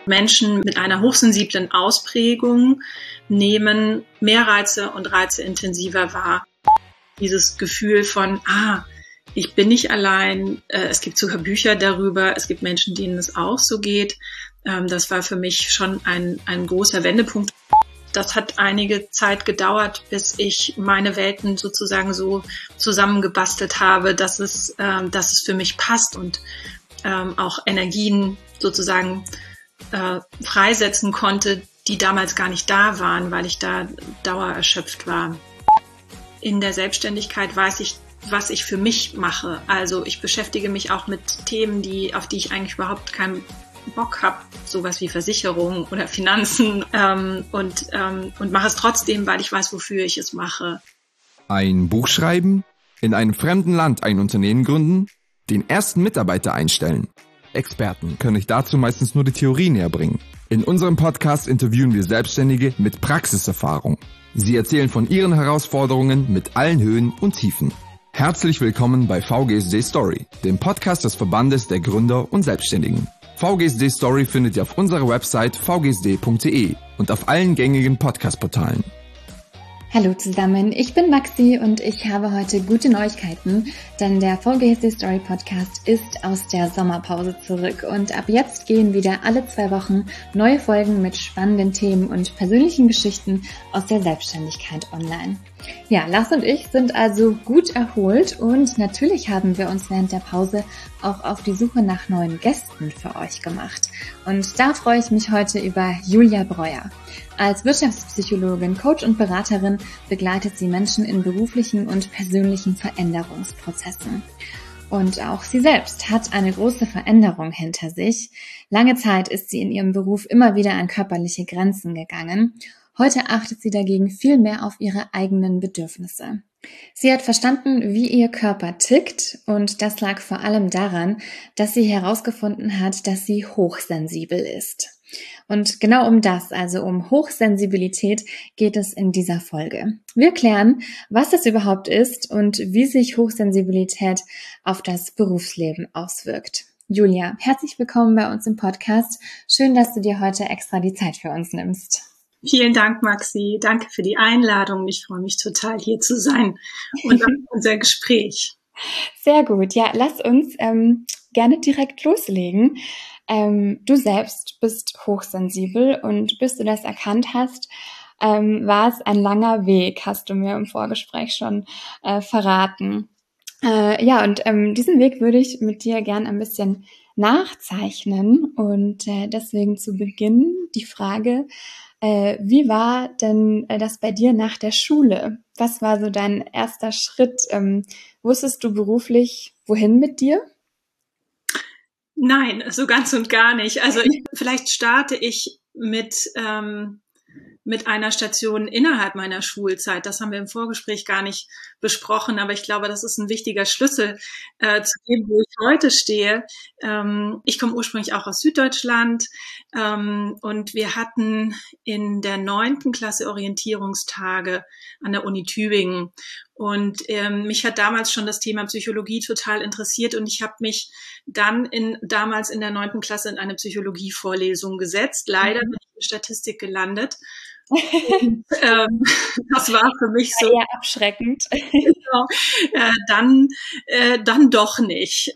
Menschen mit einer hochsensiblen Ausprägung nehmen mehr Reize und Reize intensiver wahr. Dieses Gefühl von, ich bin nicht allein, es gibt sogar Bücher darüber, es gibt Menschen, denen es auch so geht. Das war für mich schon ein großer Wendepunkt. Das hat einige Zeit gedauert, bis ich meine Welten sozusagen so zusammengebastelt habe, dass es für mich passt und auch Energien sozusagen freisetzen konnte, die damals gar nicht da waren, weil ich da dauererschöpft war. In der Selbstständigkeit weiß ich, was ich für mich mache. Also ich beschäftige mich auch mit Themen, auf die ich eigentlich überhaupt keinen Bock habe, sowas wie Versicherung oder Finanzen und mache es trotzdem, weil ich weiß, wofür ich es mache. Ein Buch schreiben, in einem fremden Land ein Unternehmen gründen, den ersten Mitarbeiter einstellen. Experten können euch dazu meistens nur die Theorie näher bringen. In unserem Podcast interviewen wir Selbstständige mit Praxiserfahrung. Sie erzählen von ihren Herausforderungen mit allen Höhen und Tiefen. Herzlich willkommen bei VGSD Story, dem Podcast des Verbandes der Gründer und Selbstständigen. VGSD Story findet ihr auf unserer Website vgsd.de und auf allen gängigen Podcast-Portalen. Hallo zusammen, ich bin Maxi und ich habe heute gute Neuigkeiten, denn der VGSD Story Podcast ist aus der Sommerpause zurück und ab jetzt gehen wieder alle 2 Wochen neue Folgen mit spannenden Themen und persönlichen Geschichten aus der Selbstständigkeit online. Ja, Lars und ich sind also gut erholt und natürlich haben wir uns während der Pause auch auf die Suche nach neuen Gästen für euch gemacht. Und da freue ich mich heute über Julia Breuer. Als Wirtschaftspsychologin, Coach und Beraterin begleitet sie Menschen in beruflichen und persönlichen Veränderungsprozessen. Und auch sie selbst hat eine große Veränderung hinter sich. Lange Zeit ist sie in ihrem Beruf immer wieder an körperliche Grenzen gegangen. Heute achtet sie dagegen viel mehr auf ihre eigenen Bedürfnisse. Sie hat verstanden, wie ihr Körper tickt und das lag vor allem daran, dass sie herausgefunden hat, dass sie hochsensibel ist. Und genau um das, also um Hochsensibilität, geht es in dieser Folge. Wir klären, was es überhaupt ist und wie sich Hochsensibilität auf das Berufsleben auswirkt. Julia, herzlich willkommen bei uns im Podcast. Schön, dass du dir heute extra die Zeit für uns nimmst. Vielen Dank, Maxi. Danke für die Einladung. Ich freue mich total, hier zu sein und auf unser Gespräch. Sehr gut. Ja, lass uns gerne direkt loslegen. Du selbst bist hochsensibel und bis du das erkannt hast, war es ein langer Weg, hast du mir im Vorgespräch schon verraten. Diesen Weg würde ich mit dir gern ein bisschen nachzeichnen und deswegen zu Beginn die Frage, wie war denn das bei dir nach der Schule? Was war so dein erster Schritt? Wusstest du beruflich, wohin mit dir? Nein, so ganz und gar nicht. Also vielleicht starte ich mit einer Station innerhalb meiner Schulzeit. Das haben wir im Vorgespräch gar nicht besprochen, aber ich glaube, das ist ein wichtiger Schlüssel zu dem, wo ich heute stehe. Ich komme ursprünglich auch aus Süddeutschland und wir hatten in der 9. Klasse Orientierungstage an der Uni Tübingen. Und mich hat damals schon das Thema Psychologie total interessiert und ich habe mich dann damals in der 9. Klasse in eine Psychologievorlesung gesetzt. Leider bin ich in Statistik gelandet. Und, das war für mich so eher abschreckend. Genau, dann doch nicht.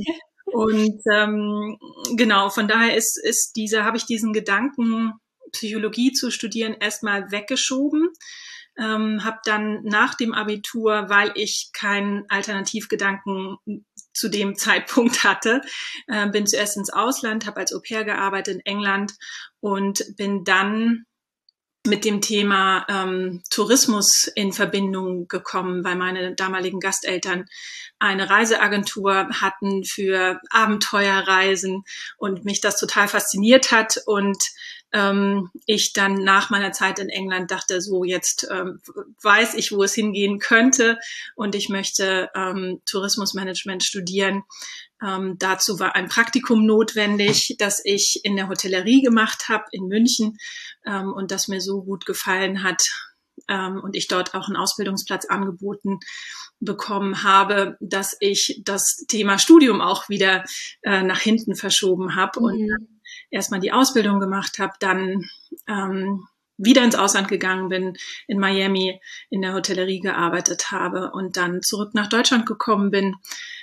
Genau, von daher habe ich diesen Gedanken, Psychologie zu studieren, erstmal weggeschoben. Habe dann nach dem Abitur, weil ich keinen Alternativgedanken zu dem Zeitpunkt hatte, bin zuerst ins Ausland, habe als Au-pair gearbeitet in England und bin dann mit dem Thema Tourismus in Verbindung gekommen, weil meine damaligen Gasteltern eine Reiseagentur hatten für Abenteuerreisen und mich das total fasziniert hat und ich dann nach meiner Zeit in England dachte, so jetzt weiß ich, wo es hingehen könnte und ich möchte Tourismusmanagement studieren. Dazu war ein Praktikum notwendig, das ich in der Hotellerie gemacht habe in München und das mir so gut gefallen hat und ich dort auch einen Ausbildungsplatz angeboten bekommen habe, dass ich das Thema Studium auch wieder nach hinten verschoben habe und erstmal die Ausbildung gemacht habe, dann wieder ins Ausland gegangen bin, in Miami in der Hotellerie gearbeitet habe und dann zurück nach Deutschland gekommen bin,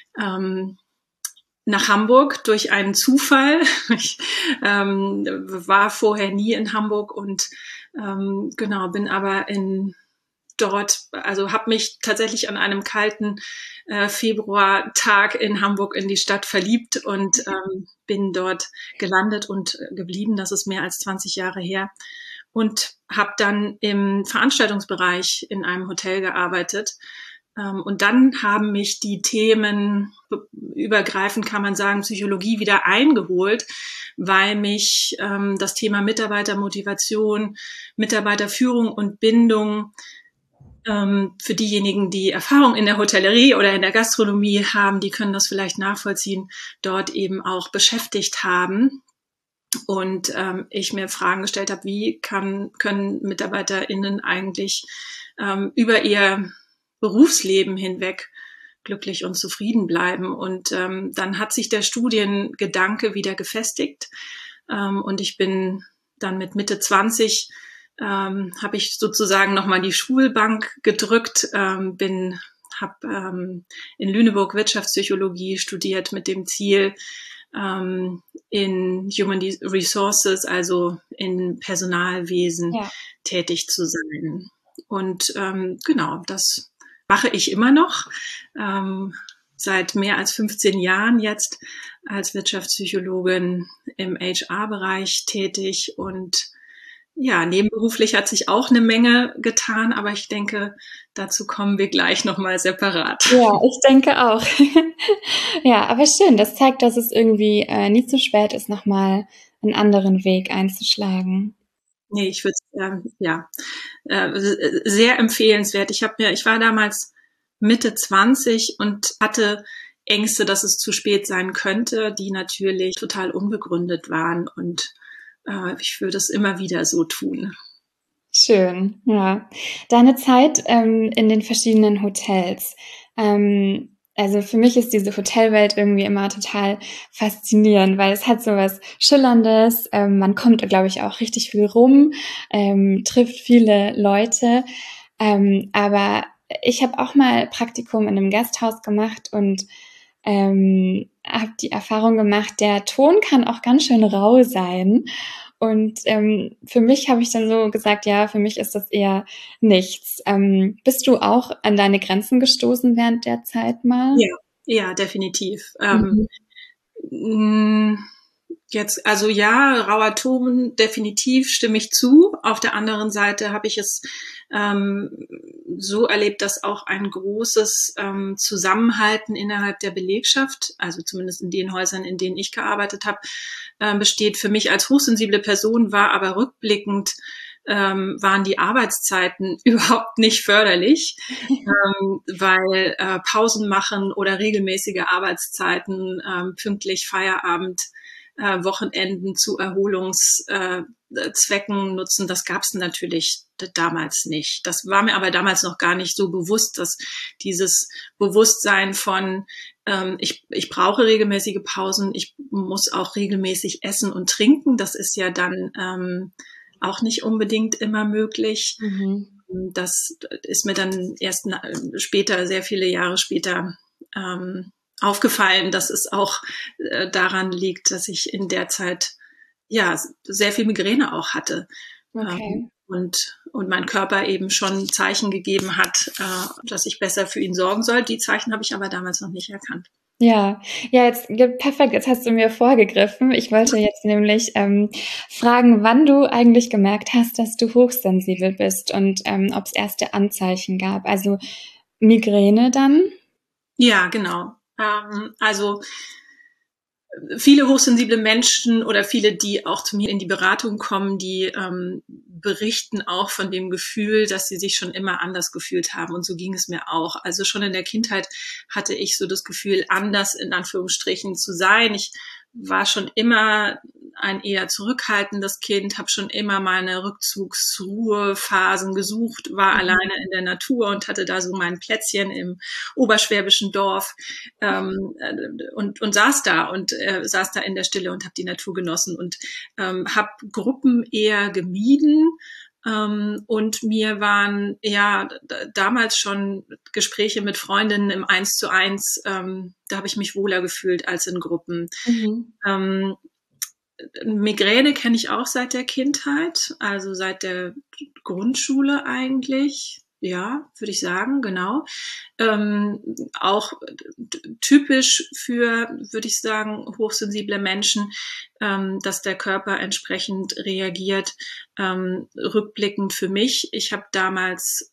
nach Hamburg durch einen Zufall. Ich war vorher nie in Hamburg und bin aber habe mich tatsächlich an einem kalten Februartag in Hamburg in die Stadt verliebt und bin dort gelandet und geblieben. Das ist mehr als 20 Jahre her. Und habe dann im Veranstaltungsbereich in einem Hotel gearbeitet. Und dann haben mich die Themen, übergreifend kann man sagen, Psychologie wieder eingeholt, weil mich das Thema Mitarbeitermotivation, Mitarbeiterführung und Bindung für diejenigen, die Erfahrung in der Hotellerie oder in der Gastronomie haben, die können das vielleicht nachvollziehen, dort eben auch beschäftigt haben. Und ich mir Fragen gestellt habe, wie können MitarbeiterInnen eigentlich über ihr Berufsleben hinweg glücklich und zufrieden bleiben. Und dann hat sich der Studiengedanke wieder gefestigt. Und ich bin dann mit Mitte 20, habe ich sozusagen nochmal die Schulbank gedrückt, habe in Lüneburg Wirtschaftspsychologie studiert mit dem Ziel, in Human Resources, also in Personalwesen tätig zu sein. Und das mache ich immer noch, seit mehr als 15 Jahren jetzt als Wirtschaftspsychologin im HR-Bereich tätig. Und ja, nebenberuflich hat sich auch eine Menge getan, aber ich denke, dazu kommen wir gleich nochmal separat. Ja, ich denke auch. Ja, aber schön, das zeigt, dass es irgendwie nie zu spät ist, nochmal einen anderen Weg einzuschlagen. Nee, ich würde sehr empfehlenswert. Ich war damals Mitte 20 und hatte Ängste, dass es zu spät sein könnte, die natürlich total unbegründet waren, und ich würde es immer wieder so tun. Schön, ja. Deine Zeit in den verschiedenen Hotels. Also für mich ist diese Hotelwelt irgendwie immer total faszinierend, weil es hat so was Schillerndes. Man kommt, glaube ich, auch richtig viel rum, trifft viele Leute. Aber ich habe auch mal Praktikum in einem Gasthaus gemacht und habe die Erfahrung gemacht, der Ton kann auch ganz schön rau sein. Und für mich habe ich dann so gesagt, ja, für mich ist das eher nichts. Bist du auch an deine Grenzen gestoßen während der Zeit mal? Ja, definitiv. Jetzt, also ja, rauer Ton, definitiv stimme ich zu. Auf der anderen Seite habe ich es so erlebt, dass auch ein großes Zusammenhalten innerhalb der Belegschaft, also zumindest in den Häusern, in denen ich gearbeitet habe, besteht. Für mich als hochsensible Person war aber rückblickend waren die Arbeitszeiten überhaupt nicht förderlich, weil Pausen machen oder regelmäßige Arbeitszeiten, pünktlich Feierabend, Wochenenden zu Erholungszwecken nutzen, das gab es natürlich damals nicht. Das war mir aber damals noch gar nicht so bewusst, dass dieses Bewusstsein von ich brauche regelmäßige Pausen, ich muss auch regelmäßig essen und trinken, das ist ja dann auch nicht unbedingt immer möglich. Mhm. Das ist mir dann erst später, sehr viele Jahre später, aufgefallen, dass es auch daran liegt, dass ich in der Zeit ja sehr viel Migräne auch hatte. Okay. Und mein Körper eben schon Zeichen gegeben hat, dass ich besser für ihn sorgen soll. Die Zeichen habe ich aber damals noch nicht erkannt. Ja, perfekt, jetzt hast du mir vorgegriffen. Ich wollte jetzt nämlich fragen, wann du eigentlich gemerkt hast, dass du hochsensibel bist und ob es erste Anzeichen gab. Also Migräne dann? Ja, genau. Also viele hochsensible Menschen oder viele, die auch zu mir in die Beratung kommen, die berichten auch von dem Gefühl, dass sie sich schon immer anders gefühlt haben. Und so ging es mir auch. Also schon in der Kindheit hatte ich so das Gefühl, anders in Anführungsstrichen zu sein. Ich war schon immer ein eher zurückhaltendes Kind, habe schon immer meine Rückzugsruhephasen gesucht, war alleine in der Natur und hatte da so mein Plätzchen im oberschwäbischen Dorf und saß da in der Stille und habe die Natur genossen und habe Gruppen eher gemieden. Und mir waren damals schon Gespräche mit Freundinnen im 1:1, da habe ich mich wohler gefühlt als in Gruppen. Migräne kenne ich auch seit der Kindheit, also seit der Grundschule eigentlich. Ja, würde ich sagen, genau. Auch typisch für, würde ich sagen, hochsensible Menschen, dass der Körper entsprechend reagiert. Rückblickend für mich, ich habe damals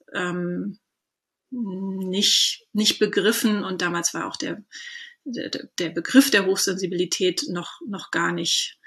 nicht begriffen und damals war auch der Begriff der Hochsensibilität noch gar nicht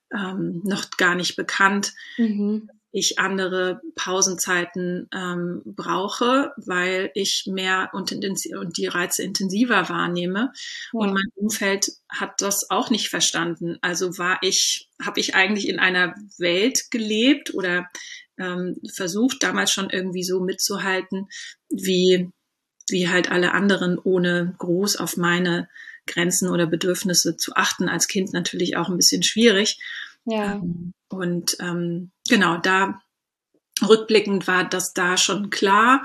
bekannt. Ich andere Pausenzeiten brauche, weil ich mehr und die Reize intensiver wahrnehme. Ja. Und mein Umfeld hat das auch nicht verstanden. Also habe ich eigentlich in einer Welt gelebt oder versucht, damals schon irgendwie so mitzuhalten, wie halt alle anderen, ohne groß auf meine Grenzen oder Bedürfnisse zu achten. Als Kind natürlich auch ein bisschen schwierig. Ja. Und genau, da rückblickend war das da schon klar.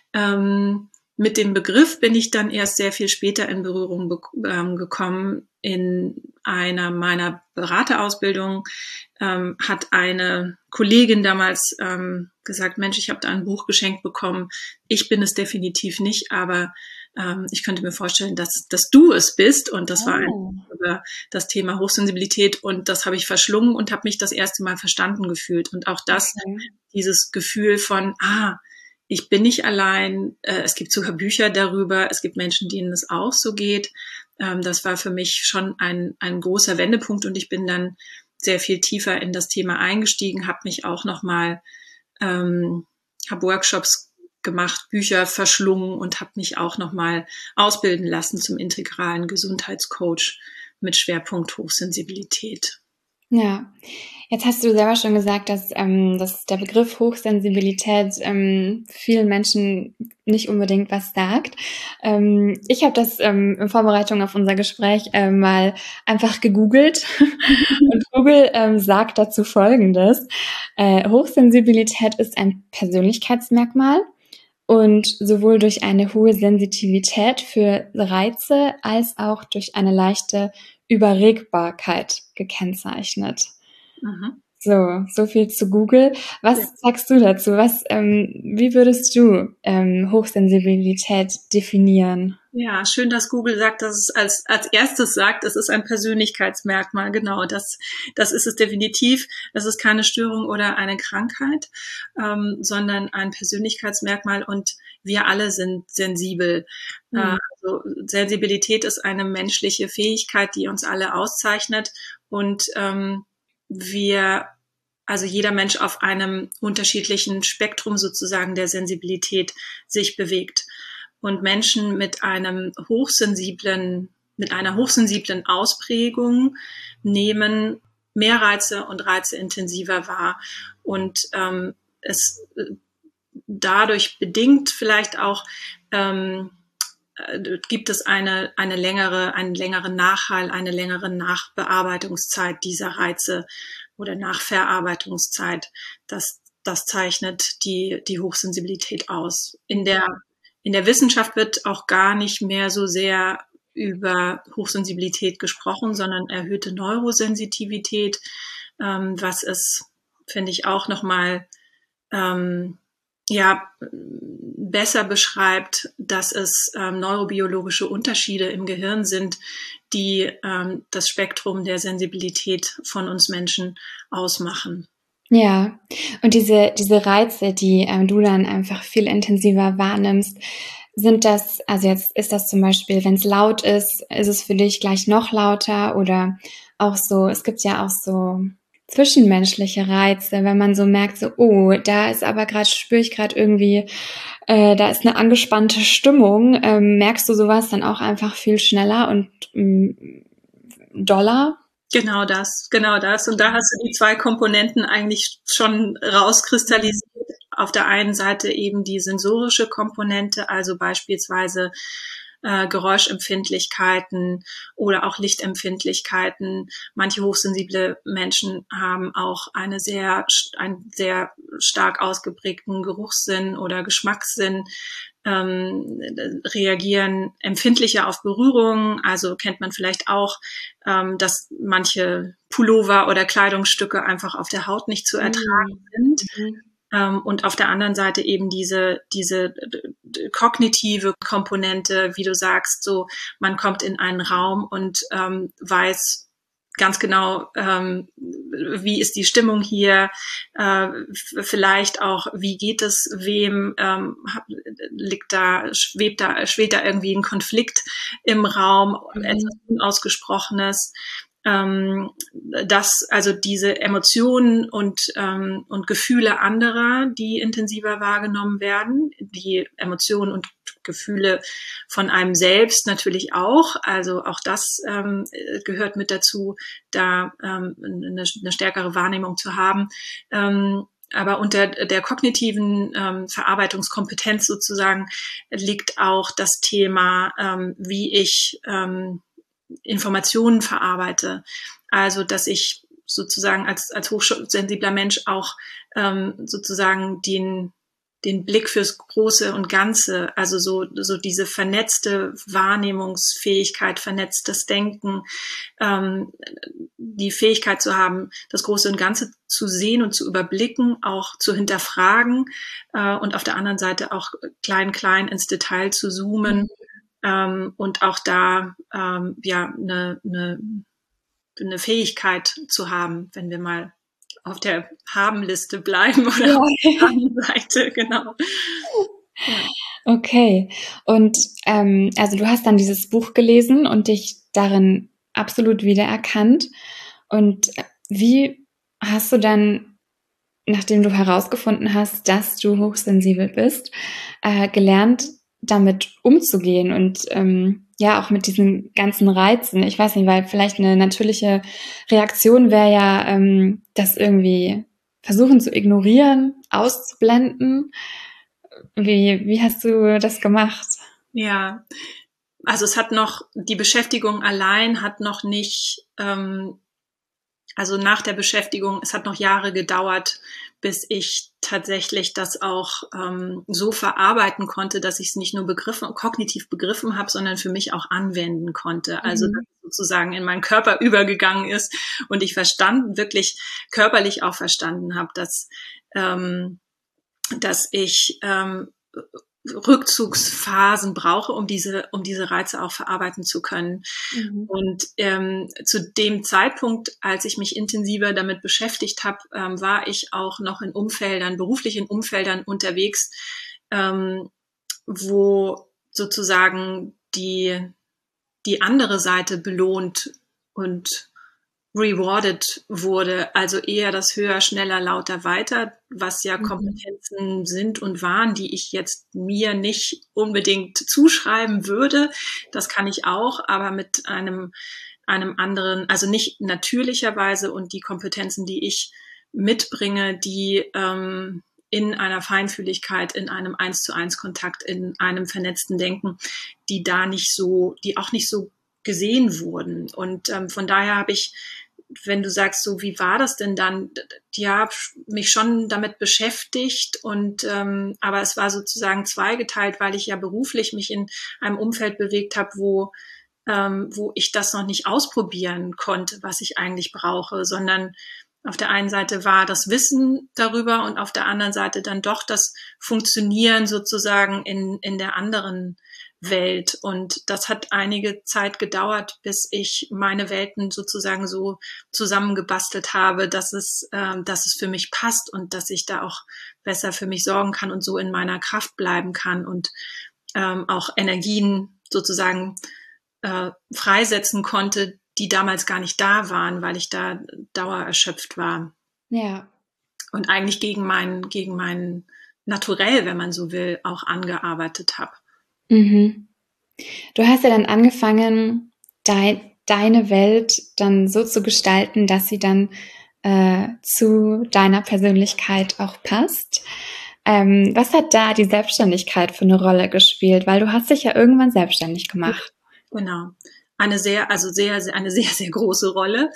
Mit dem Begriff bin ich dann erst sehr viel später in Berührung gekommen. In einer meiner Beraterausbildungen hat eine Kollegin damals gesagt, Mensch, ich habe da ein Buch geschenkt bekommen. Ich bin es definitiv nicht, aber ich könnte mir vorstellen, dass du es bist. Und das war über das Thema Hochsensibilität. Und das habe ich verschlungen und habe mich das erste Mal verstanden gefühlt. Und auch das, dieses Gefühl von, ich bin nicht allein. Es gibt sogar Bücher darüber. Es gibt Menschen, denen es auch so geht. Das war für mich schon ein großer Wendepunkt. Und ich bin dann sehr viel tiefer in das Thema eingestiegen, habe mich auch nochmal, habe Workshops gemacht, Bücher verschlungen und habe mich auch nochmal ausbilden lassen zum integralen Gesundheitscoach mit Schwerpunkt Hochsensibilität. Ja, jetzt hast du selber schon gesagt, dass der Begriff Hochsensibilität vielen Menschen nicht unbedingt was sagt. Ich habe das in Vorbereitung auf unser Gespräch mal einfach gegoogelt und Google sagt dazu Folgendes. Hochsensibilität ist ein Persönlichkeitsmerkmal und sowohl durch eine hohe Sensitivität für Reize als auch durch eine leichte Überregbarkeit gekennzeichnet. So viel zu Google. Was sagst du dazu? Wie würdest du Hochsensibilität definieren? Ja, schön, dass Google sagt, dass es als erstes sagt, es ist ein Persönlichkeitsmerkmal. Genau, das ist es definitiv. Es ist keine Störung oder eine Krankheit, sondern ein Persönlichkeitsmerkmal und wir alle sind sensibel. Also Sensibilität ist eine menschliche Fähigkeit, die uns alle auszeichnet und also jeder Mensch auf einem unterschiedlichen Spektrum sozusagen der Sensibilität sich bewegt. Und Menschen mit einer hochsensiblen Ausprägung nehmen mehr Reize und Reize intensiver wahr. Und es dadurch bedingt vielleicht auch gibt es einen längeren Nachhall, eine längere Nachbearbeitungszeit dieser Reize oder Nachverarbeitungszeit. Das zeichnet die Hochsensibilität aus. In der Wissenschaft wird auch gar nicht mehr so sehr über Hochsensibilität gesprochen, sondern erhöhte Neurosensitivität, was es, finde ich, auch nochmal besser beschreibt, dass es neurobiologische Unterschiede im Gehirn sind, die das Spektrum der Sensibilität von uns Menschen ausmachen. Ja, und diese Reize, die du dann einfach viel intensiver wahrnimmst, sind das, also jetzt ist das zum Beispiel, wenn es laut ist es für dich gleich noch lauter oder auch so, es gibt ja auch so zwischenmenschliche Reize, wenn man so merkt, so, oh, da ist aber spüre ich gerade irgendwie, da ist eine angespannte Stimmung, merkst du sowas dann auch einfach viel schneller und doller? Genau das. Und da hast du die zwei Komponenten eigentlich schon rauskristallisiert. Auf der einen Seite eben die sensorische Komponente, also beispielsweise Geräuschempfindlichkeiten oder auch Lichtempfindlichkeiten. Manche hochsensible Menschen haben auch einen sehr stark ausgeprägten Geruchssinn oder Geschmackssinn, reagieren empfindlicher auf Berührungen. Also kennt man vielleicht auch, dass manche Pullover oder Kleidungsstücke einfach auf der Haut nicht zu ertragen sind. Und auf der anderen Seite eben diese kognitive Komponente, wie du sagst, so man kommt in einen Raum und weiß ganz genau, wie ist die Stimmung hier, vielleicht auch, wie geht es wem, schwebt da irgendwie ein Konflikt im Raum, etwas Unausgesprochenes. Dass also diese Emotionen und Gefühle anderer, die intensiver wahrgenommen werden, die Emotionen und Gefühle von einem selbst natürlich auch, also auch das gehört mit dazu, da eine stärkere Wahrnehmung zu haben. Aber unter der kognitiven Verarbeitungskompetenz sozusagen liegt auch das Thema, wie ich Informationen verarbeite. Also, dass ich sozusagen als hochsensibler Mensch auch sozusagen den Blick fürs Große und Ganze, also so diese vernetzte Wahrnehmungsfähigkeit, vernetztes Denken, die Fähigkeit zu haben, das Große und Ganze zu sehen und zu überblicken, auch zu hinterfragen und auf der anderen Seite auch klein ins Detail zu zoomen. Und auch da eine Fähigkeit zu haben, wenn wir mal auf der Haben-Liste bleiben oder auf der Haben-Seite, genau. Ja. Okay, und also du hast dann dieses Buch gelesen und dich darin absolut wiedererkannt. Und wie hast du dann, nachdem du herausgefunden hast, dass du hochsensibel bist, gelernt, damit umzugehen und auch mit diesen ganzen Reizen? Ich weiß nicht, weil vielleicht eine natürliche Reaktion wäre ja, das irgendwie versuchen zu ignorieren, auszublenden. Wie hast du das gemacht? Ja, also die Beschäftigung allein hat noch nicht, also nach der Beschäftigung, es hat noch Jahre gedauert, bis ich tatsächlich das auch so verarbeiten konnte, dass ich es nicht nur kognitiv begriffen habe, sondern für mich auch anwenden konnte. Also dass es sozusagen in meinen Körper übergegangen ist und ich wirklich körperlich auch verstanden habe, dass ich Rückzugsphasen brauche, um diese Reize auch verarbeiten zu können. Und zu dem Zeitpunkt, als ich mich intensiver damit beschäftigt habe, war ich auch noch beruflich in Umfeldern unterwegs, wo sozusagen die andere Seite belohnt und rewarded wurde, also eher das höher, schneller, lauter, weiter, was ja Kompetenzen sind und waren, die ich jetzt mir nicht unbedingt zuschreiben würde. Das kann ich auch, aber mit einem anderen, also nicht natürlicherweise, und die Kompetenzen, die ich mitbringe, die in einer Feinfühligkeit, in einem 1:1 Kontakt, in einem vernetzten Denken, die auch nicht so gesehen wurden. Und von daher habe ich, wenn du sagst, so wie war das denn dann, ja, mich schon damit beschäftigt und aber es war sozusagen zweigeteilt, weil ich ja beruflich mich in einem Umfeld bewegt habe, wo ich das noch nicht ausprobieren konnte, was ich eigentlich brauche, sondern auf der einen Seite war das Wissen darüber und auf der anderen Seite dann doch das Funktionieren sozusagen in der anderen Welt. Und das hat einige Zeit gedauert, bis ich meine Welten sozusagen so zusammengebastelt habe, dass es für mich passt und dass ich da auch besser für mich sorgen kann und so in meiner Kraft bleiben kann und auch Energien sozusagen freisetzen konnte, die damals gar nicht da waren, weil ich da dauererschöpft war. Ja. Und eigentlich gegen mein Naturell, wenn man so will, auch angearbeitet habe. Du hast ja dann angefangen, deine Welt dann so zu gestalten, dass sie dann zu deiner Persönlichkeit auch passt. Was hat da die Selbstständigkeit für eine Rolle gespielt? Weil du hast dich ja irgendwann selbstständig gemacht. Genau. Eine sehr, sehr große Rolle.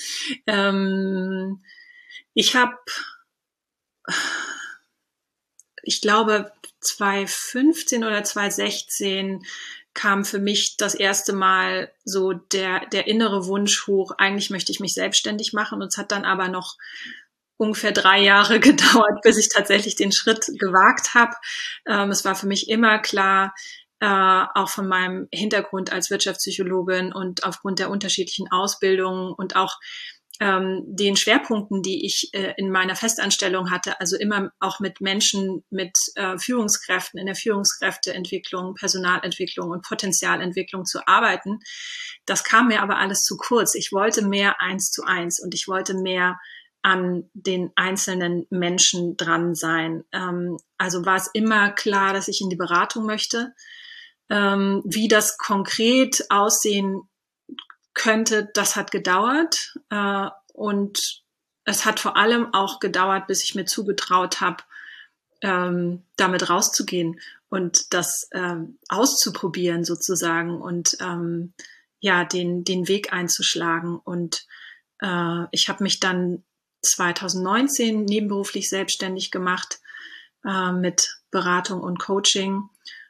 Ich glaube, 2015 oder 2016 kam für mich das erste Mal so der innere Wunsch hoch, eigentlich möchte ich mich selbstständig machen. Und es hat dann aber noch ungefähr 3 Jahre gedauert, bis ich tatsächlich den Schritt gewagt habe. Es war für mich immer klar, auch von meinem Hintergrund als Wirtschaftspsychologin und aufgrund der unterschiedlichen Ausbildungen und auch den Schwerpunkten, die ich in meiner Festanstellung hatte, also immer auch mit Menschen, mit Führungskräften in der Führungskräfteentwicklung, Personalentwicklung und Potenzialentwicklung zu arbeiten. Das kam mir aber alles zu kurz. Ich wollte mehr 1:1 und ich wollte mehr an den einzelnen Menschen dran sein. Also war es immer klar, dass ich in die Beratung möchte. Wie das konkret aussehen könnte, das hat gedauert. Und es hat vor allem auch gedauert, bis ich mir zugetraut habe, damit rauszugehen und das auszuprobieren sozusagen und den Weg einzuschlagen. Und ich habe mich dann 2019 nebenberuflich selbstständig gemacht mit Beratung und Coaching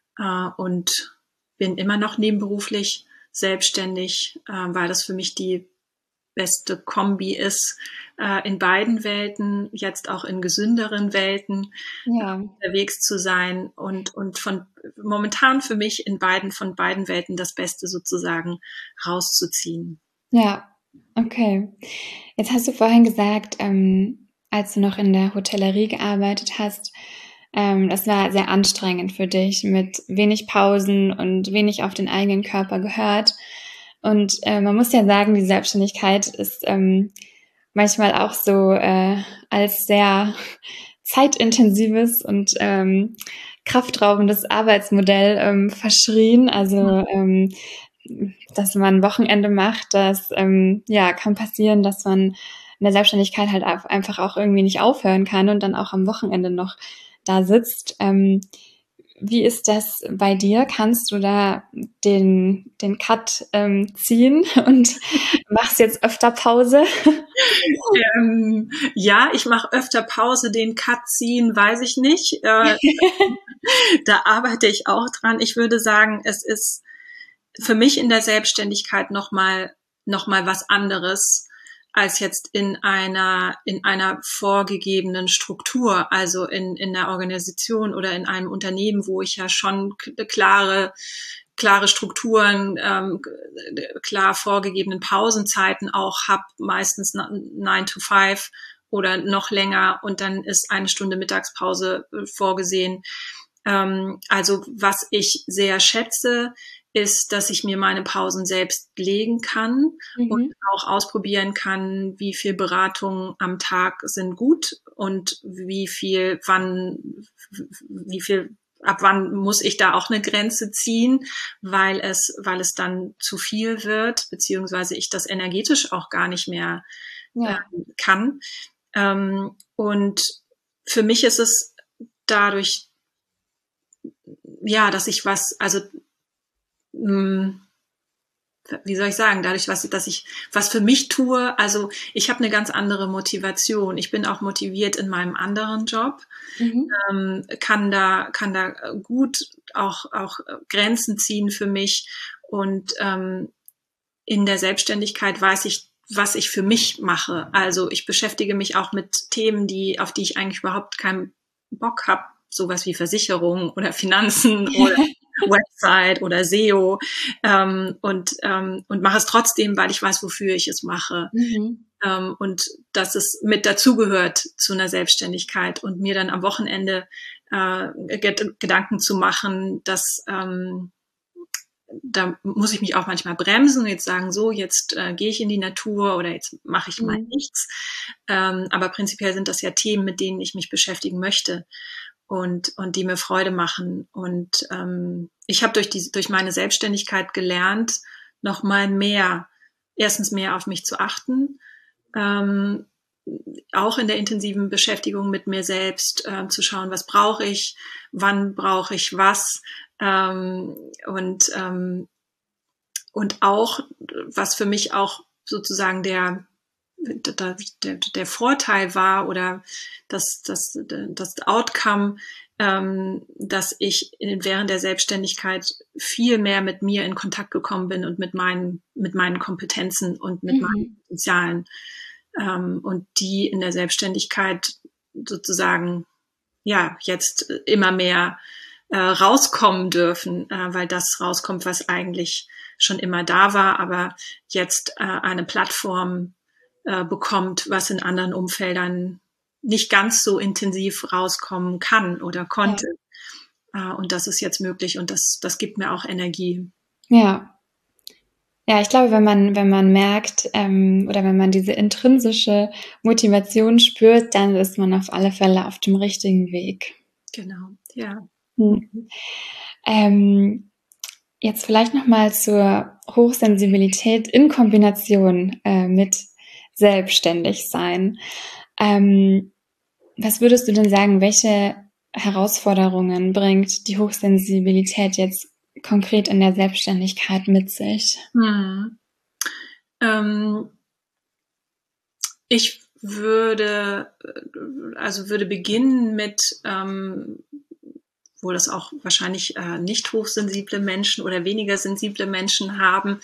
und bin immer noch nebenberuflich selbstständig, weil das für mich die beste Kombi ist, in beiden Welten, jetzt auch in gesünderen Welten unterwegs zu sein und von momentan für mich von beiden Welten das Beste sozusagen rauszuziehen. Ja, okay. Jetzt hast du vorhin gesagt, als du noch in der Hotellerie gearbeitet hast, das war sehr anstrengend für dich mit wenig Pausen und wenig auf den eigenen Körper gehört. Und man muss ja sagen, die Selbstständigkeit ist manchmal auch so als sehr zeitintensives und kraftraubendes Arbeitsmodell verschrien. Also dass man ein Wochenende macht, das kann passieren, dass man in der Selbstständigkeit halt einfach auch irgendwie nicht aufhören kann und dann auch am Wochenende noch da sitzt. Wie ist das bei dir? Kannst du da den Cut ziehen und machst jetzt öfter Pause? Ja, ich mache öfter Pause. Den Cut ziehen, weiß ich nicht. Da arbeite ich auch dran. Ich würde sagen, es ist für mich in der Selbstständigkeit noch mal was anderes als jetzt in einer vorgegebenen Struktur, also in der Organisation oder in einem Unternehmen, wo ich ja schon klare Strukturen, klar vorgegebenen Pausenzeiten auch habe, meistens 9 to 5 oder noch länger, und dann ist 1 Stunde Mittagspause vorgesehen. Also was ich sehr schätze, ist, dass ich mir meine Pausen selbst legen kann und auch ausprobieren kann, wie viel Beratungen am Tag sind gut und ab wann muss ich da auch eine Grenze ziehen, weil es dann zu viel wird, beziehungsweise ich das energetisch auch gar nicht mehr kann. Und für mich ist es dadurch, dass ich wie soll ich sagen, dadurch, dass ich was für mich tue, also ich habe eine ganz andere Motivation. Ich bin auch motiviert in meinem anderen Job, kann da gut auch Grenzen ziehen für mich, und in der Selbstständigkeit weiß ich, was ich für mich mache. Also ich beschäftige mich auch mit Themen, auf die ich eigentlich überhaupt keinen Bock habe, sowas wie Versicherung oder Finanzen oder Website oder SEO, und mache es trotzdem, weil ich weiß, wofür ich es mache. Und dass es mit dazugehört zu einer Selbstständigkeit, und mir dann am Wochenende Gedanken zu machen, dass da muss ich mich auch manchmal bremsen und jetzt sagen, so, jetzt gehe ich in die Natur oder jetzt mache ich mal nichts. Aber prinzipiell sind das ja Themen, mit denen ich mich beschäftigen möchte und die mir Freude machen. Und ich habe durch meine Selbstständigkeit gelernt, noch mal mehr erstens mehr auf mich zu achten, auch in der intensiven Beschäftigung mit mir selbst, zu schauen, was brauche ich, wann brauche ich was, und auch, was für mich auch sozusagen der Vorteil war oder das Outcome, dass ich während der Selbstständigkeit viel mehr mit mir in Kontakt gekommen bin und mit meinen Kompetenzen und mit meinen Potenzialen, und die in der Selbstständigkeit sozusagen ja jetzt immer mehr rauskommen dürfen, weil das rauskommt, was eigentlich schon immer da war, aber jetzt eine Plattform bekommt, was in anderen Umfeldern nicht ganz so intensiv rauskommen kann oder konnte. Ja. Und das ist jetzt möglich und das gibt mir auch Energie. Ja. Ja, ich glaube, wenn man merkt oder wenn man diese intrinsische Motivation spürt, dann ist man auf alle Fälle auf dem richtigen Weg. Genau, ja. Jetzt vielleicht nochmal zur Hochsensibilität in Kombination mit Selbstständigsein. Was würdest du denn sagen, welche Herausforderungen bringt die Hochsensibilität jetzt konkret in der Selbstständigkeit mit sich? Ich würde beginnen mit, wo das auch wahrscheinlich nicht hochsensible Menschen oder weniger sensible Menschen haben,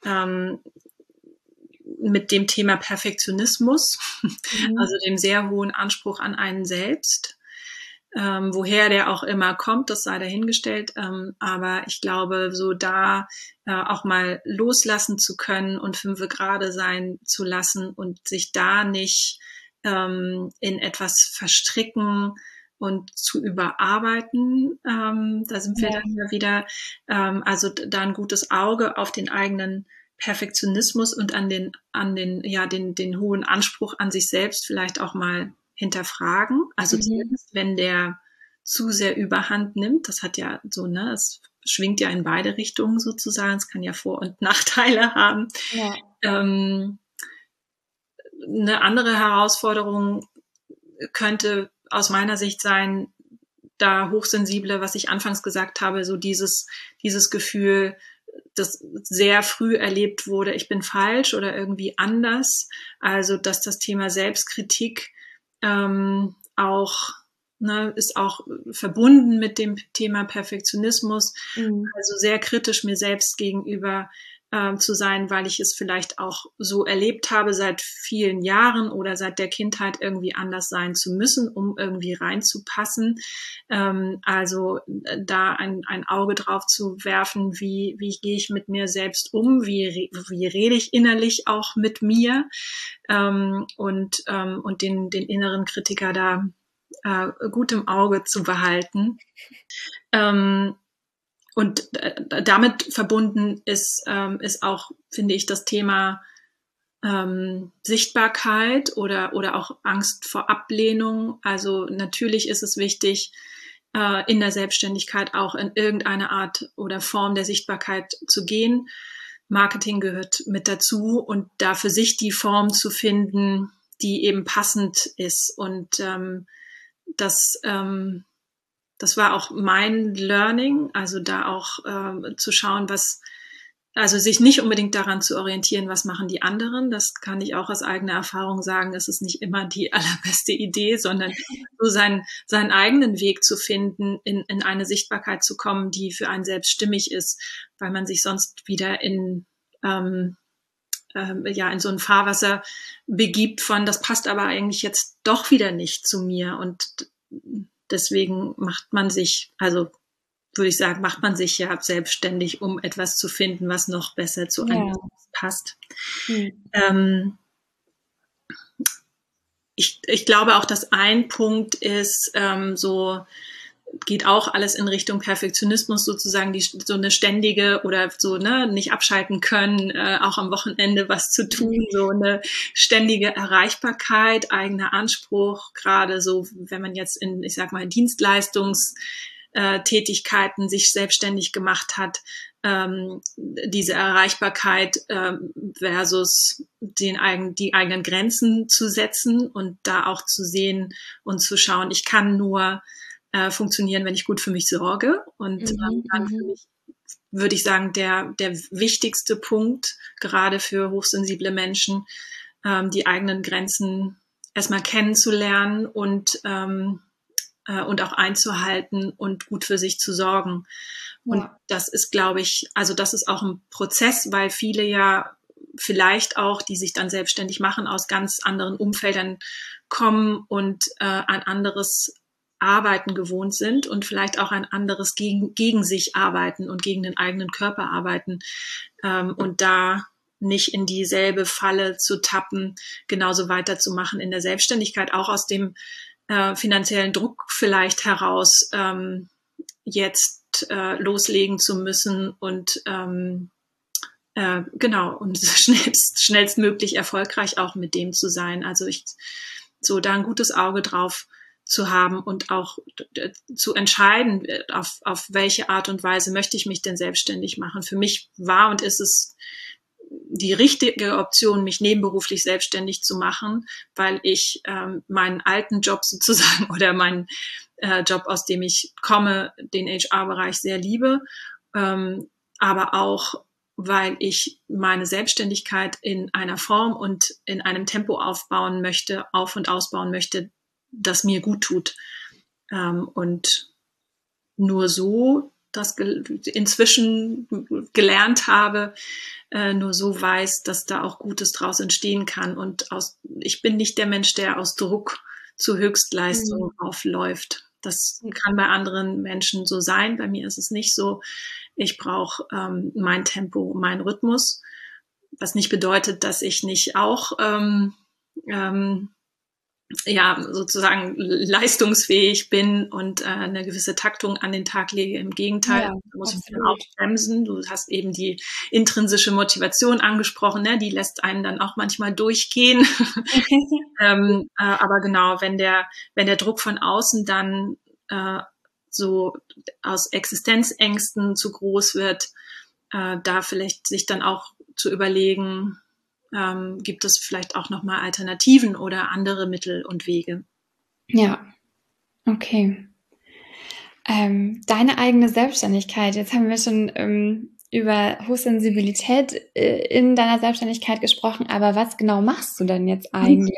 mit dem Thema Perfektionismus, also dem sehr hohen Anspruch an einen selbst. Woher der auch immer kommt, das sei dahingestellt. Aber ich glaube, so da auch mal loslassen zu können und 5 Grade sein zu lassen und sich da nicht in etwas verstricken und zu überarbeiten. Da sind wir dann wieder, also da ein gutes Auge auf den eigenen Perfektionismus und an den hohen Anspruch an sich selbst vielleicht auch mal hinterfragen. Also zumindest, wenn der zu sehr Überhand nimmt, das hat ja so, ne, es schwingt ja in beide Richtungen sozusagen, es kann ja Vor- und Nachteile haben. Ja. Eine andere Herausforderung könnte aus meiner Sicht sein, da Hochsensible, was ich anfangs gesagt habe, so dieses Gefühl, das sehr früh erlebt wurde, ich bin falsch oder irgendwie anders. Also, dass das Thema Selbstkritik auch, ne, ist auch verbunden mit dem Thema Perfektionismus. Also sehr kritisch mir selbst gegenüber zu sein, weil ich es vielleicht auch so erlebt habe seit vielen Jahren oder seit der Kindheit irgendwie anders sein zu müssen, um irgendwie reinzupassen. Also da ein Auge drauf zu werfen, wie gehe ich mit mir selbst um, wie rede ich innerlich auch mit mir, und den inneren Kritiker da gut im Auge zu behalten. Und damit verbunden ist auch, finde ich, das Thema Sichtbarkeit oder auch Angst vor Ablehnung. Also natürlich ist es wichtig, in der Selbstständigkeit auch in irgendeine Art oder Form der Sichtbarkeit zu gehen. Marketing gehört mit dazu und da für sich die Form zu finden, die eben passend ist. Und das war auch mein Learning, also da auch zu schauen, also sich nicht unbedingt daran zu orientieren, was machen die anderen. Das kann ich auch aus eigener Erfahrung sagen, es ist nicht immer die allerbeste Idee, sondern so seinen eigenen Weg zu finden, in eine Sichtbarkeit zu kommen, die für einen selbst stimmig ist, weil man sich sonst wieder in so ein Fahrwasser begibt von, das passt aber eigentlich jetzt doch wieder nicht zu mir und deswegen macht man sich ja selbstständig, um etwas zu finden, was noch besser zu einem passt. Ich glaube auch, dass ein Punkt ist, geht auch alles in Richtung Perfektionismus sozusagen, so eine ständige oder so, ne, nicht abschalten können, auch am Wochenende was zu tun, so eine ständige Erreichbarkeit, eigener Anspruch, gerade so, wenn man jetzt in, ich sag mal, Dienstleistungsbereichen Tätigkeiten sich selbstständig gemacht hat, diese Erreichbarkeit versus die eigenen Grenzen zu setzen und da auch zu sehen und zu schauen, ich kann nur funktionieren, wenn ich gut für mich sorge. Und dann für mich, würde ich sagen, der wichtigste Punkt, gerade für hochsensible Menschen, die eigenen Grenzen erstmal kennenzulernen und auch einzuhalten und gut für sich zu sorgen. Ja. Und das ist, glaube ich, also das ist auch ein Prozess, weil viele ja vielleicht auch, die sich dann selbstständig machen, aus ganz anderen Umfeldern kommen und ein anderes Arbeiten gewohnt sind und vielleicht auch ein anderes gegen sich arbeiten und gegen den eigenen Körper arbeiten. Und da nicht in dieselbe Falle zu tappen, genauso weiterzumachen in der Selbstständigkeit, auch aus dem finanziellen Druck vielleicht heraus, jetzt loslegen zu müssen und genau, und schnellstmöglich erfolgreich auch mit dem zu sein. Also so da ein gutes Auge drauf zu haben und auch zu entscheiden, auf welche Art und Weise möchte ich mich denn selbstständig machen. Für mich war und ist es die richtige Option, mich nebenberuflich selbstständig zu machen, weil ich meinen alten Job sozusagen oder meinen Job, aus dem ich komme, den HR-Bereich sehr liebe, aber auch, weil ich meine Selbstständigkeit in einer Form und in einem Tempo aufbauen möchte, auf- und ausbauen möchte, das mir gut tut. Und nur so das inzwischen gelernt habe, nur so weiß, dass da auch Gutes draus entstehen kann. Und ich bin nicht der Mensch, der aus Druck zu Höchstleistung aufläuft. Das kann bei anderen Menschen so sein. Bei mir ist es nicht so. Ich brauche mein Tempo, meinen Rhythmus, was nicht bedeutet, dass ich nicht auch sozusagen leistungsfähig bin und eine gewisse Taktung an den Tag lege. Im Gegenteil, du musst mich dann auch bremsen. Du hast eben die intrinsische Motivation angesprochen, ne? Die lässt einen dann auch manchmal durchgehen. Aber genau, wenn der Druck von außen dann so aus Existenzängsten zu groß wird, da vielleicht sich dann auch zu überlegen, gibt es vielleicht auch nochmal Alternativen oder andere Mittel und Wege. Ja, okay. Deine eigene Selbstständigkeit, jetzt haben wir schon über Hochsensibilität in deiner Selbstständigkeit gesprochen, aber was genau machst du denn jetzt eigentlich?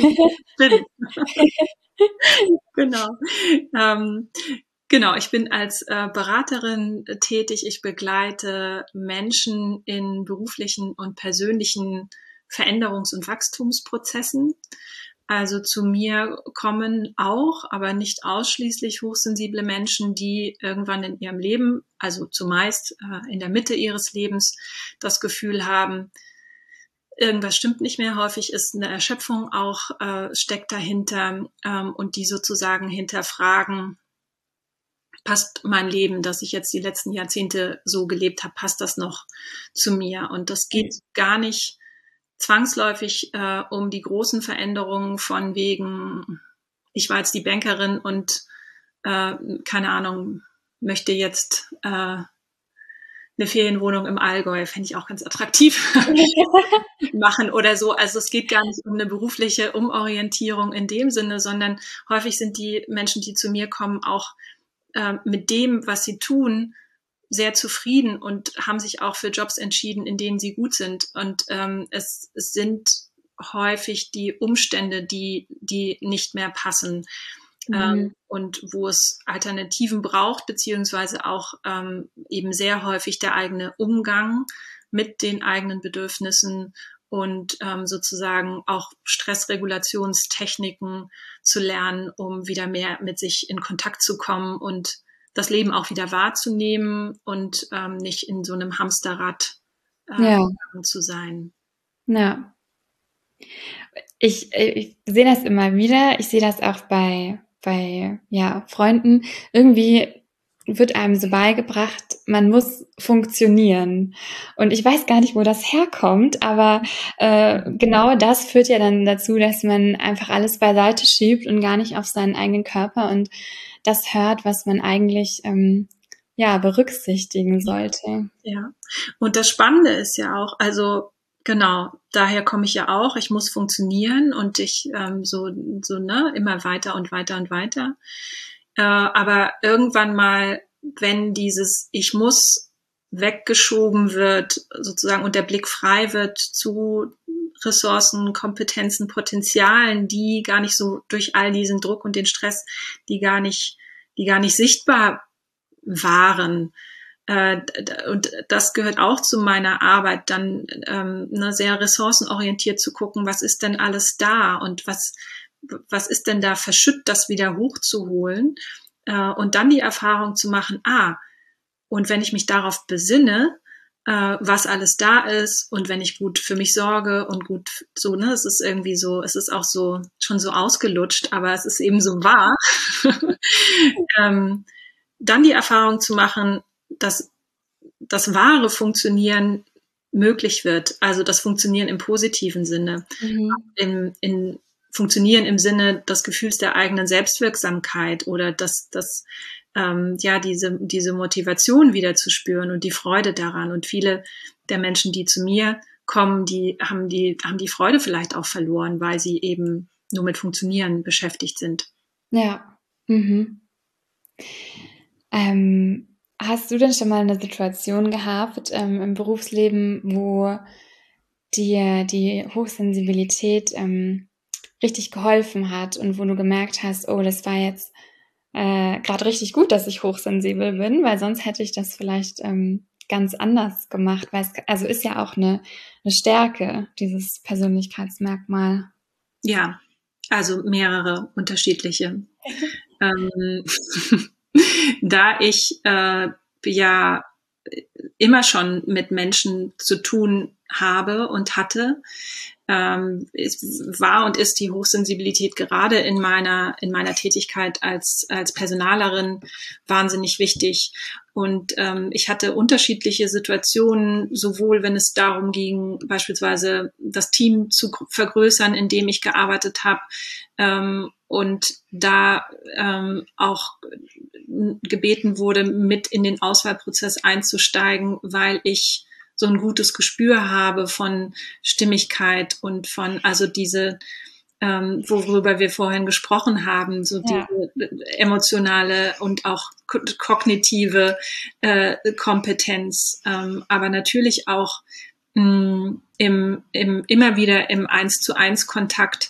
Genau. Genau, ich bin als Beraterin tätig. Ich begleite Menschen in beruflichen und persönlichen Veränderungs- und Wachstumsprozessen. Also zu mir kommen auch, aber nicht ausschließlich hochsensible Menschen, die irgendwann in ihrem Leben, also zumeist in der Mitte ihres Lebens, das Gefühl haben, irgendwas stimmt nicht mehr. Häufig ist eine Erschöpfung auch steckt dahinter und die sozusagen hinterfragen, passt mein Leben, das ich jetzt die letzten Jahrzehnte so gelebt habe, passt das noch zu mir? Und das geht gar nicht zwangsläufig um die großen Veränderungen von wegen, ich war jetzt die Bankerin und keine Ahnung, möchte jetzt eine Ferienwohnung im Allgäu, fände ich auch ganz attraktiv, machen oder so. Also es geht gar nicht um eine berufliche Umorientierung in dem Sinne, sondern häufig sind die Menschen, die zu mir kommen, auch mit dem, was sie tun, sehr zufrieden und haben sich auch für Jobs entschieden, in denen sie gut sind. Und es sind häufig die Umstände, die nicht mehr passen und wo es Alternativen braucht, beziehungsweise auch eben sehr häufig der eigene Umgang mit den eigenen Bedürfnissen und sozusagen auch Stressregulationstechniken zu lernen, um wieder mehr mit sich in Kontakt zu kommen und das Leben auch wieder wahrzunehmen und nicht in so einem Hamsterrad zu sein. Ja. Ich sehe das immer wieder. Ich sehe das auch bei Freunden. Irgendwie wird einem so beigebracht, man muss funktionieren. Und ich weiß gar nicht, wo das herkommt, aber genau das führt ja dann dazu, dass man einfach alles beiseite schiebt und gar nicht auf seinen eigenen Körper und das hört, was man eigentlich berücksichtigen sollte. Ja, und das Spannende ist ja auch, also genau, daher komme ich ja auch, ich muss funktionieren und ich immer weiter und weiter und weiter. Aber irgendwann mal, wenn dieses Ich muss weggeschoben wird, sozusagen, und der Blick frei wird zu Ressourcen, Kompetenzen, Potenzialen, die gar nicht so durch all diesen Druck und den Stress, die gar nicht sichtbar waren. Und das gehört auch zu meiner Arbeit, dann sehr ressourcenorientiert zu gucken, was ist denn alles da und was ist denn da verschüttet, das wieder hochzuholen, und dann die Erfahrung zu machen, und wenn ich mich darauf besinne, was alles da ist und wenn ich gut für mich sorge und gut so, ne, es ist irgendwie so, es ist auch so schon so ausgelutscht, aber es ist eben so wahr, dann die Erfahrung zu machen, dass das wahre Funktionieren möglich wird, also das Funktionieren im positiven Sinne, in Funktionieren im Sinne des Gefühls der eigenen Selbstwirksamkeit oder diese Motivation wieder zu spüren und die Freude daran. Und viele der Menschen, die zu mir kommen, die haben die Freude vielleicht auch verloren, weil sie eben nur mit Funktionieren beschäftigt sind. Ja. Mhm. Hast du denn schon mal eine Situation gehabt im Berufsleben, wo dir die Hochsensibilität richtig geholfen hat und wo du gemerkt hast, oh, das war jetzt gerade richtig gut, dass ich hochsensibel bin, weil sonst hätte ich das vielleicht ganz anders gemacht, weil es ist ja auch eine Stärke, dieses Persönlichkeitsmerkmal. Ja, also mehrere unterschiedliche. Da ich immer schon mit Menschen zu tun habe und hatte, es war und ist die Hochsensibilität gerade in meiner Tätigkeit als Personalerin wahnsinnig wichtig. Und ich hatte unterschiedliche Situationen, sowohl wenn es darum ging, beispielsweise das Team zu vergrößern, in dem ich gearbeitet habe, und da auch gebeten wurde, mit in den Auswahlprozess einzusteigen, weil ich so ein gutes Gespür habe von Stimmigkeit und von, also diese, worüber wir vorhin gesprochen haben, so diese emotionale und auch kognitive Kompetenz, aber natürlich auch immer wieder im 1:1 Kontakt,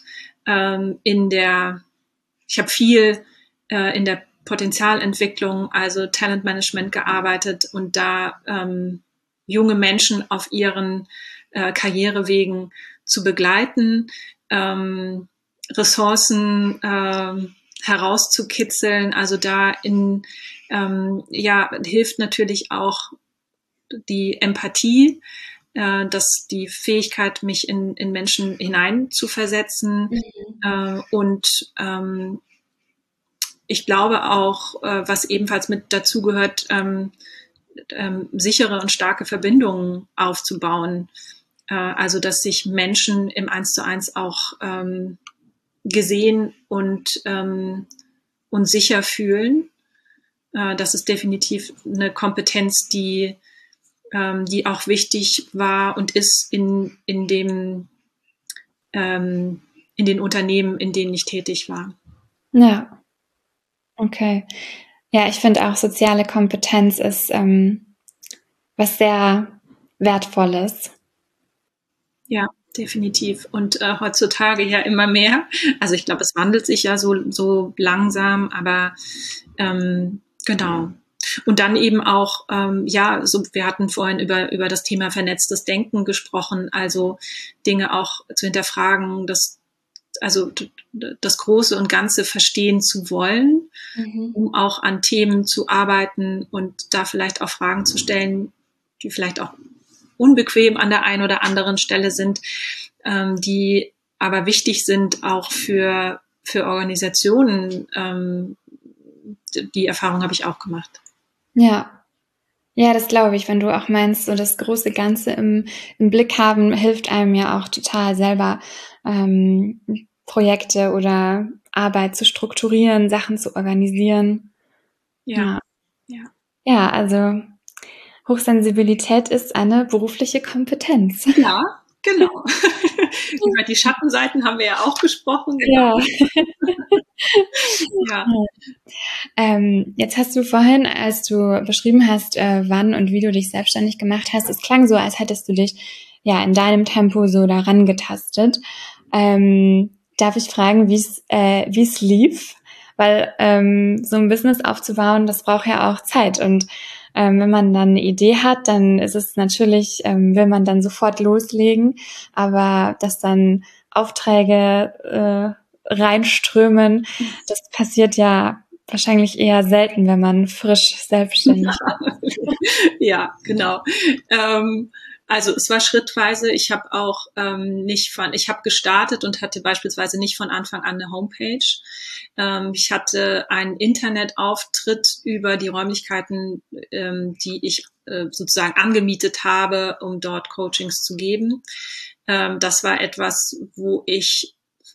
ich habe viel in der Potenzialentwicklung, also Talentmanagement gearbeitet und da junge Menschen auf ihren Karrierewegen zu begleiten, Ressourcen herauszukitzeln. Also da hilft natürlich auch die Empathie, die Fähigkeit, mich in Menschen hinein zu versetzen. Und ich glaube auch, was ebenfalls mit dazu gehört, sichere und starke Verbindungen aufzubauen. Also dass sich Menschen im 1:1 auch gesehen und sicher fühlen. Das ist definitiv eine Kompetenz, die auch wichtig war und ist in den Unternehmen, in denen ich tätig war. Ja, okay. Ja, ich finde auch soziale Kompetenz ist was sehr Wertvolles. Ja, definitiv. Und heutzutage ja immer mehr. Also ich glaube, es wandelt sich ja so langsam, aber genau. Und dann eben auch, wir hatten vorhin über das Thema vernetztes Denken gesprochen, also Dinge auch zu hinterfragen, das Große und Ganze verstehen zu wollen, um auch an Themen zu arbeiten und da vielleicht auch Fragen zu stellen, die vielleicht auch unbequem an der einen oder anderen Stelle sind, die aber wichtig sind auch für Organisationen. Die Erfahrung habe ich auch gemacht. Ja. Ja, das glaube ich, wenn du auch meinst, so das große Ganze im Blick haben, hilft einem ja auch total selber, Projekte oder Arbeit zu strukturieren, Sachen zu organisieren. Ja, Ja. ja. Ja, also Hochsensibilität ist eine berufliche Kompetenz. Ja, genau. Über die Schattenseiten haben wir ja auch gesprochen, genau. Ja. Ja. Jetzt hast du vorhin, als du beschrieben hast, wann und wie du dich selbstständig gemacht hast, es klang so, als hättest du dich ja in deinem Tempo so daran getastet. Darf ich fragen, wie es lief? Weil so ein Business aufzubauen, das braucht ja auch Zeit. Und wenn man dann eine Idee hat, dann ist es natürlich, will man dann sofort loslegen. Aber dass dann Aufträge reinströmen, das passiert ja wahrscheinlich eher selten, wenn man frisch selbstständig ist. Ja, genau. Also es war schrittweise. Ich habe auch ich habe gestartet und hatte beispielsweise nicht von Anfang an eine Homepage. Ich hatte einen Internetauftritt über die Räumlichkeiten, die ich sozusagen angemietet habe, um dort Coachings zu geben. Das war etwas, wo ich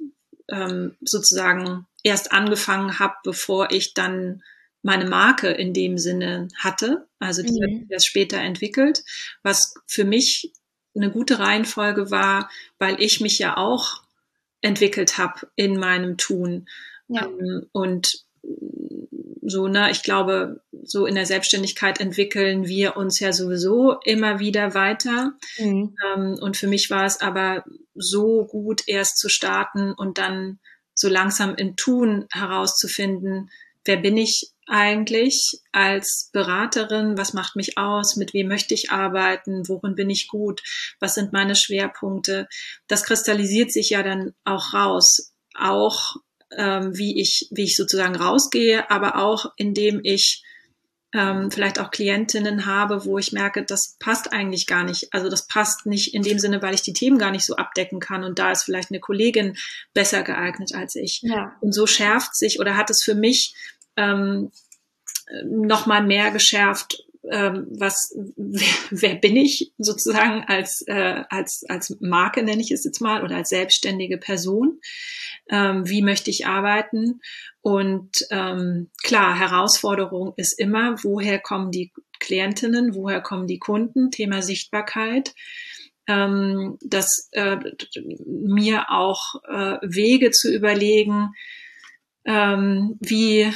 sozusagen erst angefangen habe, bevor ich dann meine Marke in dem Sinne hatte. Also die hat sich erst später entwickelt, was für mich eine gute Reihenfolge war, weil ich mich ja auch entwickelt habe in meinem Tun. Ja. Und so, ne, ich glaube, so in der Selbstständigkeit entwickeln wir uns ja sowieso immer wieder weiter. Und für mich war es aber so gut, erst zu starten und dann so langsam im Tun herauszufinden, wer bin ich eigentlich als Beraterin, was macht mich aus, mit wem möchte ich arbeiten, worin bin ich gut, was sind meine Schwerpunkte. Das kristallisiert sich ja dann auch raus, auch wie ich sozusagen rausgehe, aber auch indem ich vielleicht auch Klientinnen habe, wo ich merke, das passt eigentlich gar nicht. Also das passt nicht in dem Sinne, weil ich die Themen gar nicht so abdecken kann und da ist vielleicht eine Kollegin besser geeignet als ich. Ja. Und so schärft sich oder hat es für mich noch mal mehr geschärft, wer bin ich sozusagen als Marke, nenne ich es jetzt mal, oder als selbstständige Person. Wie möchte ich arbeiten? Und klar, Herausforderung ist immer, woher kommen die Klientinnen, woher kommen die Kunden? Thema Sichtbarkeit. Mir auch Wege zu überlegen, wie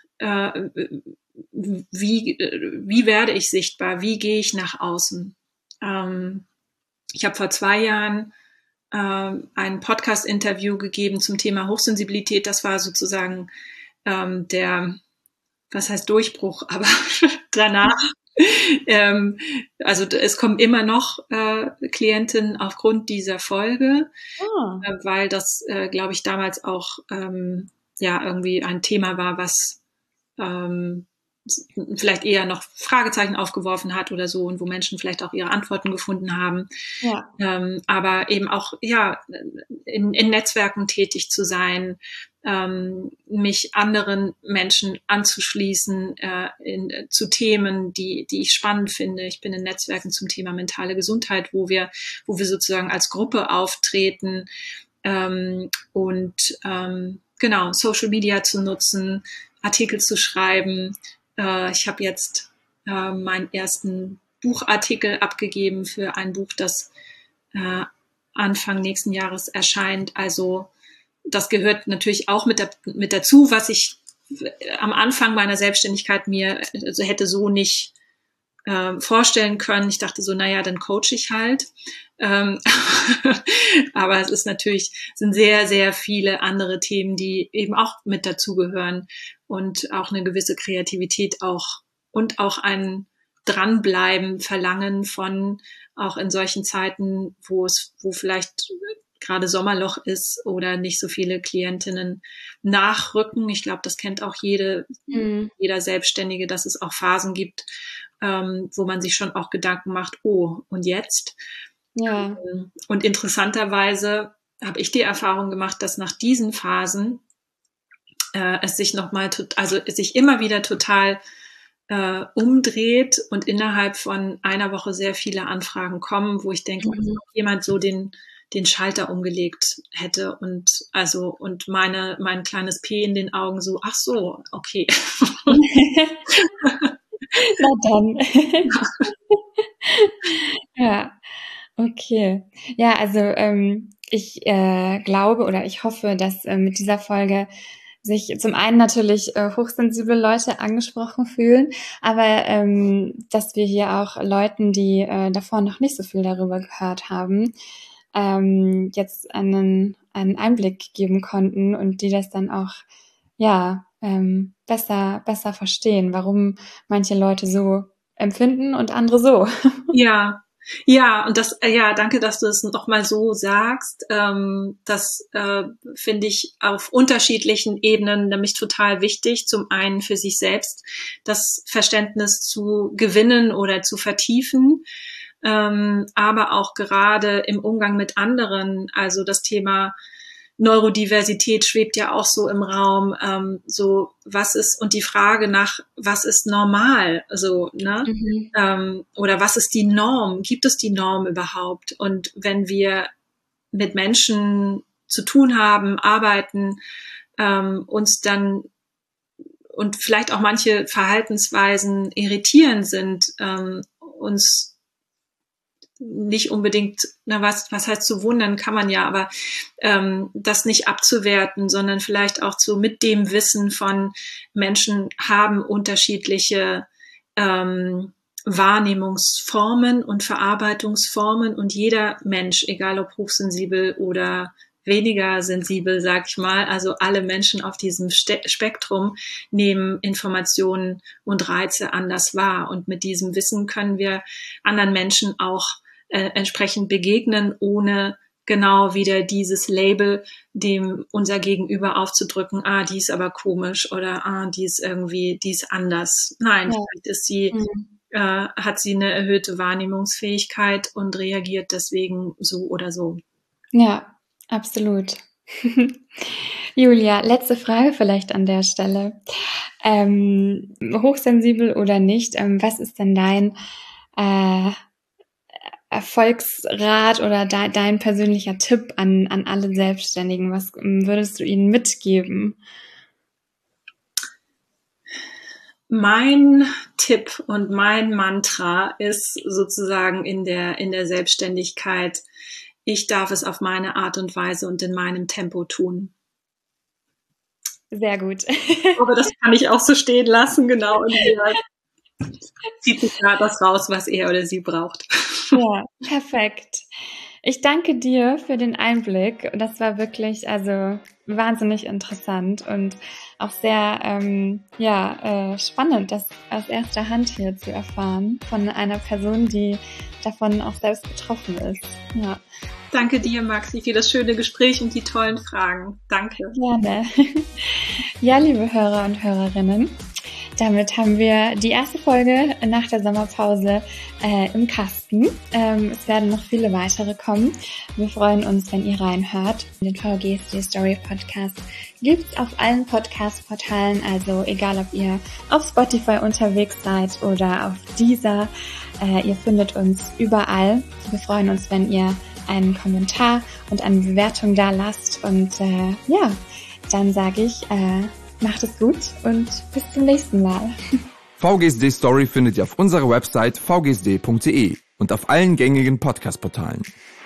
werde ich sichtbar? Wie gehe ich nach außen? Ich habe vor 2 Jahren ein Podcast-Interview gegeben zum Thema Hochsensibilität. Das war sozusagen was heißt Durchbruch, aber danach. Also es kommen immer noch Klientinnen aufgrund dieser Folge, weil das, glaube ich, damals auch irgendwie ein Thema war, was vielleicht eher noch Fragezeichen aufgeworfen hat oder so und wo Menschen vielleicht auch ihre Antworten gefunden haben. Ja. Aber eben auch in Netzwerken tätig zu sein, mich anderen Menschen anzuschließen zu Themen, die ich spannend finde. Ich bin in Netzwerken zum Thema mentale Gesundheit, wo wir sozusagen als Gruppe auftreten genau, Social Media zu nutzen, Artikel zu schreiben. Ich habe jetzt meinen ersten Buchartikel abgegeben für ein Buch, das Anfang nächsten Jahres erscheint. Also das gehört natürlich auch mit dazu, was ich am Anfang meiner Selbstständigkeit mir hätte so nicht vorstellen können. Ich dachte so, naja, dann coache ich halt. Aber es ist sind sehr, sehr viele andere Themen, die eben auch mit dazugehören und auch eine gewisse Kreativität und auch ein Dranbleiben verlangen von auch in solchen Zeiten, wo vielleicht gerade Sommerloch ist oder nicht so viele Klientinnen nachrücken. Ich glaube, das kennt auch jeder Selbstständige, dass es auch Phasen gibt, wo man sich schon auch Gedanken macht, oh, und jetzt? Ja. Und interessanterweise habe ich die Erfahrung gemacht, dass nach diesen Phasen es sich immer wieder total umdreht und innerhalb von einer Woche sehr viele Anfragen kommen, wo ich denke, dass jemand so den Schalter umgelegt hätte und mein kleines P in den Augen so, ach so, okay. Na dann. Ja, okay. Ja, also ich glaube oder ich hoffe, dass mit dieser Folge sich zum einen natürlich hochsensible Leute angesprochen fühlen, aber dass wir hier auch Leuten, die davor noch nicht so viel darüber gehört haben, jetzt einen Einblick geben konnten und die das dann auch besser verstehen, warum manche Leute so empfinden und andere so. Ja, und danke, dass du es nochmal so sagst. Das finde ich auf unterschiedlichen Ebenen nämlich total wichtig. Zum einen für sich selbst das Verständnis zu gewinnen oder zu vertiefen, aber auch gerade im Umgang mit anderen. Also das Thema Neurodiversität schwebt ja auch so im Raum, und die Frage nach, was ist normal, oder was ist die Norm? Gibt es die Norm überhaupt? Und wenn wir mit Menschen zu tun haben, arbeiten, uns dann und vielleicht auch manche Verhaltensweisen irritierend sind, uns nicht unbedingt, was heißt zu wundern, kann man ja, aber das nicht abzuwerten, sondern vielleicht auch so mit dem Wissen von Menschen haben unterschiedliche Wahrnehmungsformen und Verarbeitungsformen und jeder Mensch, egal ob hochsensibel oder weniger sensibel, sag ich mal, also alle Menschen auf diesem Spektrum nehmen Informationen und Reize anders wahr und mit diesem Wissen können wir anderen Menschen auch entsprechend begegnen, ohne genau wieder dieses Label dem unser Gegenüber aufzudrücken, die ist aber komisch oder die ist anders. Nein, vielleicht ist sie, hat sie eine erhöhte Wahrnehmungsfähigkeit und reagiert deswegen so oder so. Ja, absolut. Julia, letzte Frage vielleicht an der Stelle. Hochsensibel oder nicht, was ist denn dein Erfolgsrat oder dein persönlicher Tipp an alle Selbstständigen? Was würdest du ihnen mitgeben? Mein Tipp und mein Mantra ist sozusagen in der Selbstständigkeit, ich darf es auf meine Art und Weise und in meinem Tempo tun. Sehr gut. Aber das kann ich auch so stehen lassen, genau. Und zieht sich da das raus, was er oder sie braucht. Ja, perfekt. Ich danke dir für den Einblick. Das war wirklich wahnsinnig interessant und auch sehr spannend, das aus erster Hand hier zu erfahren von einer Person, die davon auch selbst betroffen ist. Ja. Danke dir, Maxi, für das schöne Gespräch und die tollen Fragen. Danke. Gerne. Ja, liebe Hörer und Hörerinnen, damit haben wir die erste Folge nach der Sommerpause im Kasten. Es werden noch viele weitere kommen. Wir freuen uns, wenn ihr reinhört. Den VGSD Story Podcast gibt's auf allen Podcast-Portalen, also egal, ob ihr auf Spotify unterwegs seid oder auf Deezer. Ihr findet uns überall. Wir freuen uns, wenn ihr einen Kommentar und eine Bewertung da lasst. Und dann sage ich, macht es gut und bis zum nächsten Mal. VGSD Story findet ihr auf unserer Website vgsd.de und auf allen gängigen Podcast-Portalen.